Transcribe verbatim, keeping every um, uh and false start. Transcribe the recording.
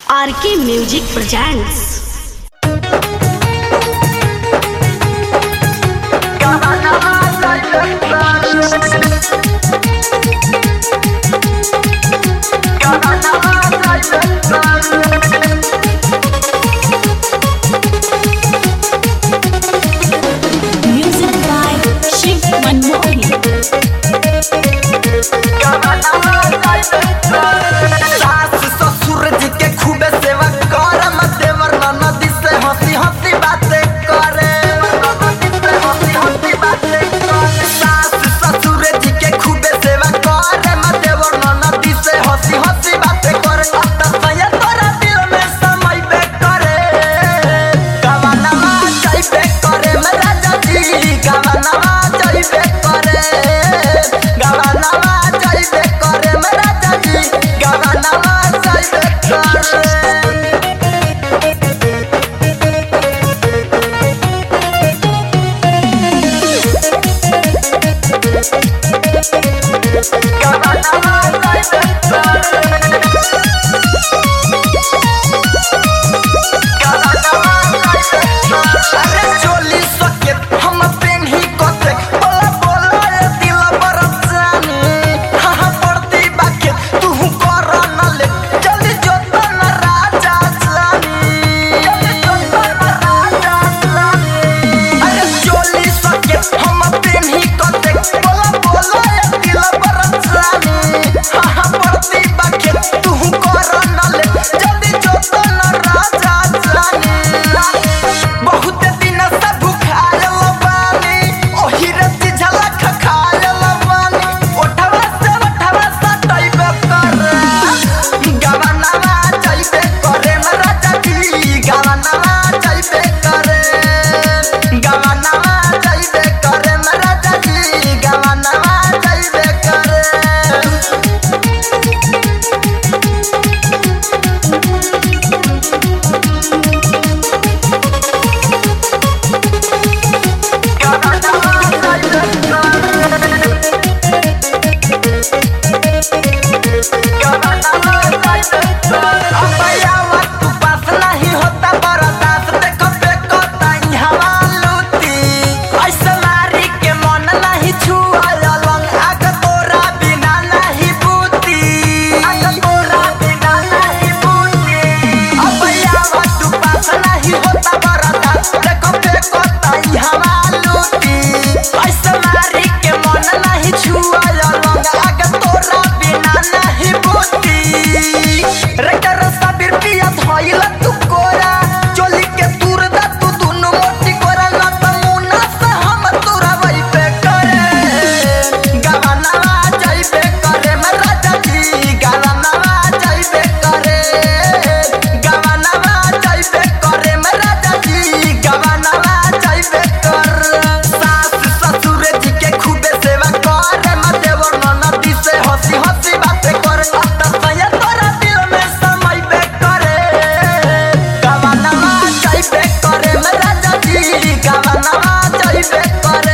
R K music presents. Music by Shiv Manmohan. सास ससुर जी के खूबे सेवा कर मत देवर ननदी से हंसी हंसी बातें करे हंसी हंसी बातें करे। सास ससुर जी के खूबे सेवा कर मत देवर ननदी से हंसी हंसी बातें करे। आता सया तोरा दिल में समय बे करे गवाना जाई बे करे मेरा जाती गवाना जाई बे करे गवाना जाई बे करे मेरा जाती गवाना जाई बे करे। अरे चोली सके हम पेन ही कोते बोला बोला ये दिल बरत जानी हाँ हाँ पड़ती बाके तू कर न ले जल्दी जोता न राजा जानी जल्दी जोता न राजा जानी। अरे चोली सके हम पेन ही कोते बोला बोला ये दिल बरत जानी हाँ हाँ पड़ती बाके तू कर न ले जल्दी जोता न राजा जानी। बहुत दिन से भूखायल बानी ओही रति झलक खायल बानी ओठवा से ओठवा सटैबे करे गवाना जाइबे करे मेरा जाती गवाना जाइबे करे गवाना जाइबे करे मेरा जाती गवाना जाइबे करे। गवाना जाइबे करे